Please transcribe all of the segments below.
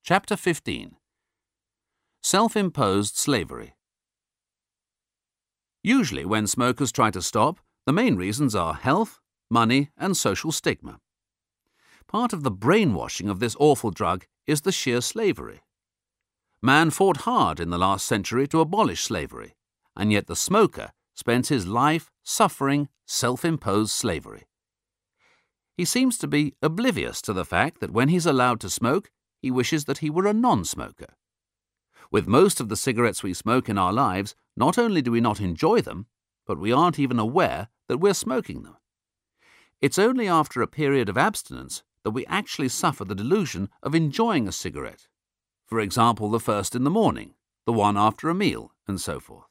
Chapter 15. Self-imposed slavery. Usually when smokers try to stop, the main reasons are health, money and social stigma. Part of the brainwashing of this awful drug is the sheer slavery. Man fought hard in the last century to abolish slavery, and yet the smoker spends his life suffering self-imposed slavery. He seems to be oblivious to the fact that when he's allowed to smoke, he wishes that he were a non-smoker. With most of the cigarettes we smoke in our lives, not only do we not enjoy them, but we aren't even aware that we're smoking them. It's only after a period of abstinence that we actually suffer the delusion of enjoying a cigarette. For example, the first in the morning, the one after a meal, and so forth.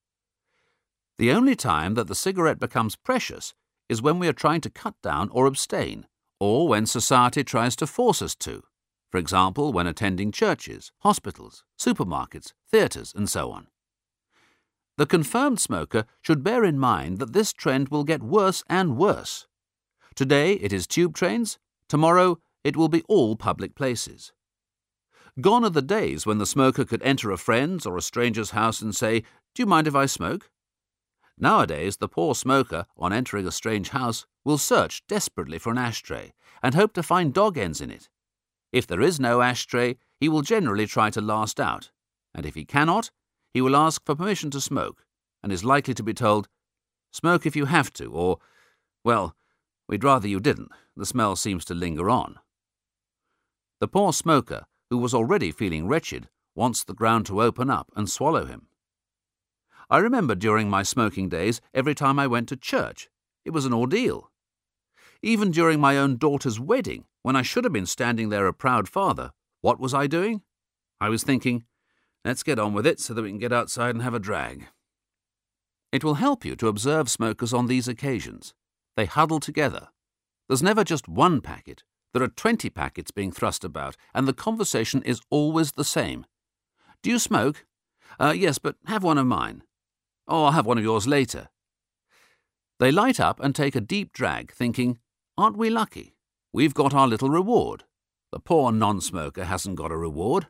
The only time that the cigarette becomes precious is when we are trying to cut down or abstain, or when society tries to force us to. For example, when attending churches, hospitals, supermarkets, theatres, and so on. The confirmed smoker should bear in mind that this trend will get worse and worse. Today it is tube trains, tomorrow it will be all public places. Gone are the days when the smoker could enter a friend's or a stranger's house and say, "Do you mind if I smoke?" Nowadays, the poor smoker, on entering a strange house, will search desperately for an ashtray and hope to find dog ends in it. If there is no ashtray, he will generally try to last out, and if he cannot, he will ask for permission to smoke, and is likely to be told, "Smoke if you have to," or, "Well, we'd rather you didn't, the smell seems to linger on." The poor smoker, who was already feeling wretched, wants the ground to open up and swallow him. I remember during my smoking days, every time I went to church, it was an ordeal. Even during my own daughter's wedding, when I should have been standing there a proud father, what was I doing? I was thinking, let's get on with it so that we can get outside and have a drag. It will help you to observe smokers on these occasions. They huddle together. There's never just one packet. There are 20 packets being thrust about, and the conversation is always the same. "Do you smoke?" "Yes, but have one of mine." "Oh, I'll have one of yours later." They light up and take a deep drag, thinking, "Aren't we lucky? We've got our little reward. The poor non-smoker hasn't got a reward."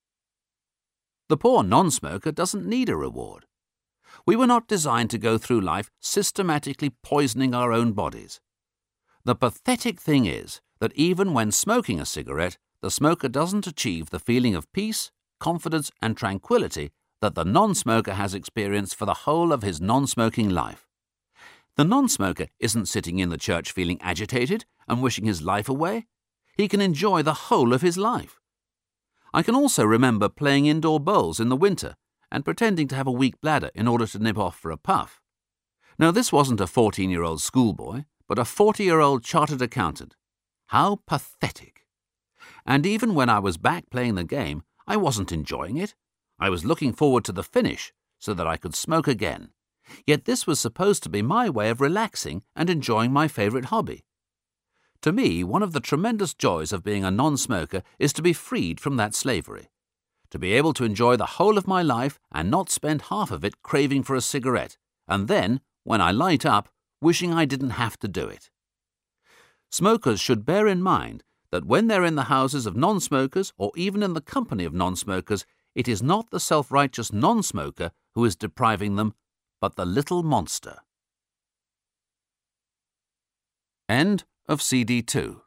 The poor non-smoker doesn't need a reward. We were not designed to go through life systematically poisoning our own bodies. The pathetic thing is that even when smoking a cigarette, the smoker doesn't achieve the feeling of peace, confidence and tranquility that the non-smoker has experienced for the whole of his non-smoking life. The non-smoker isn't sitting in the church feeling agitated and wishing his life away. He can enjoy the whole of his life. I can also remember playing indoor bowls in the winter and pretending to have a weak bladder in order to nip off for a puff. Now, this wasn't a 14-year-old schoolboy, but a 40-year-old chartered accountant. How pathetic! And even when I was back playing the game, I wasn't enjoying it. I was looking forward to the finish so that I could smoke again. Yet this was supposed to be my way of relaxing and enjoying my favourite hobby. To me, one of the tremendous joys of being a non-smoker is to be freed from that slavery. To be able to enjoy the whole of my life and not spend half of it craving for a cigarette, and then, when I light up, wishing I didn't have to do it. Smokers should bear in mind that when they're in the houses of non-smokers or even in the company of non-smokers, it is not the self-righteous non-smoker who is depriving them, but the little monster. End of CD 2.